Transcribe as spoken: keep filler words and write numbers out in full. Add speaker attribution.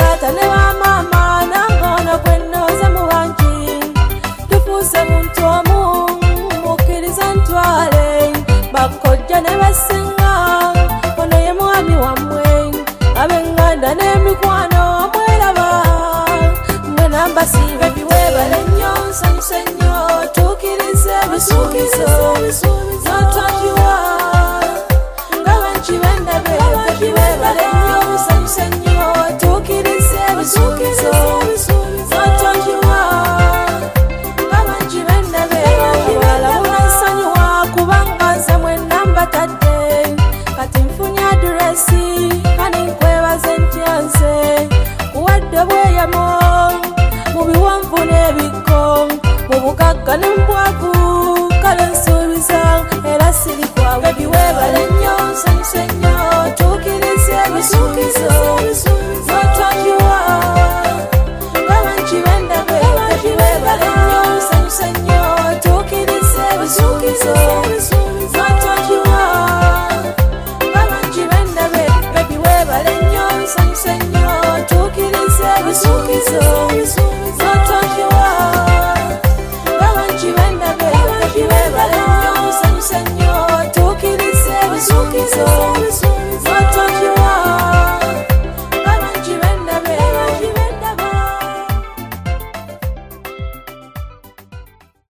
Speaker 1: taata ne bamama nangono kwenoze mu bangi tufuuse muntu omu mukkiriza ntwale bakojja ne basinga ono ye mwami wammwe ab'enganda n'emikwano mweraba mwe nambasiiba biweebale nnyo nsanyuse nnyo tuukirize ebisuubizo n'otonjiwa nga bankibendebe biweebale nnyo nsanyuse nnyo tuukirize ebisuubizo n'otonjiwa nga bankibendebe balabula nsonyiwa kubanga nze mwenna mbatadde kati nfunye adiresi kani nkwebaze ntya nze kuwadde bweyamo mu biwanvu n'ebikko mu bugagga n'embwavu kale nsuubiza era siri kwawe biweebale nnyo nsanyuse nnyo